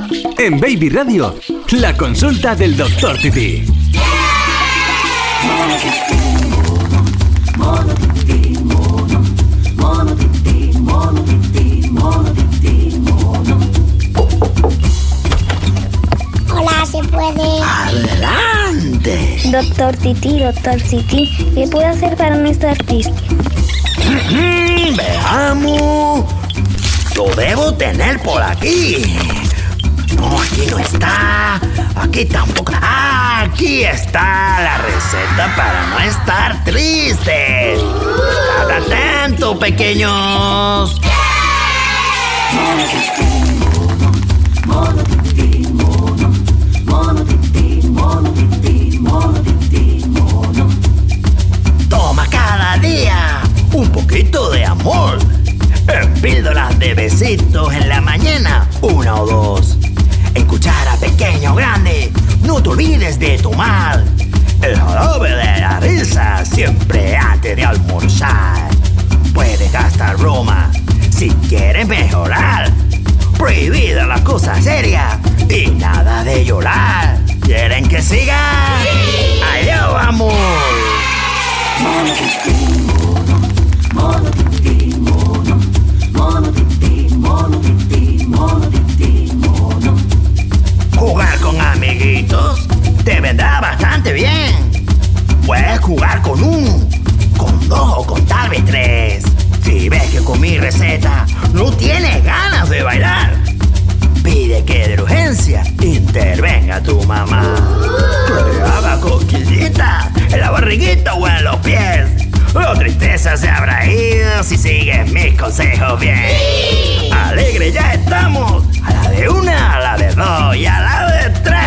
En Baby Radio, la consulta del Dr. Titi. Hola, ¿se puede? ¡Adelante! Doctor Titi, ¿qué puedo hacer para no estar triste? Veamos. Lo debo tener por aquí. No, aquí no está. Aquí tampoco. ¡Ah! Aquí está la receta para no estar triste. ¡Estad atentos, pequeños! Toma cada día un poquito de amor. En píldoras de besitos en la mañana, 1 o 2. En cuchara pequeña o grande, no te olvides de tomar el jarabe de la risa siempre antes de almorzar. Puedes gastar broma si quieres mejorar. Prohibida las cosas serias y nada de llorar. ¿Quieren que siga? ¡Sí! ¡Allá vamos! Jugar con amiguitos te vendrá bastante bien. Puedes jugar con 1, con 2 o con tal vez 3. Si ves que con mi receta no tienes ganas de bailar, pide que de urgencia intervenga tu mamá. Que haga cosquillitas en la barriguita o en los pies. La tristeza se habrá ido si sigues mis consejos bien. ¡Sí! Alegre ya estamos. A la de 1, a la de 2 y a la de 3.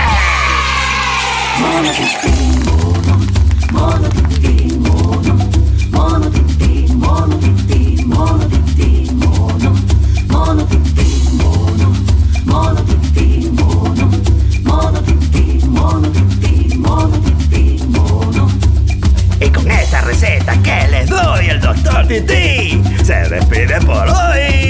Y con esta receta que les doy, el Dr. Titi se despide por hoy.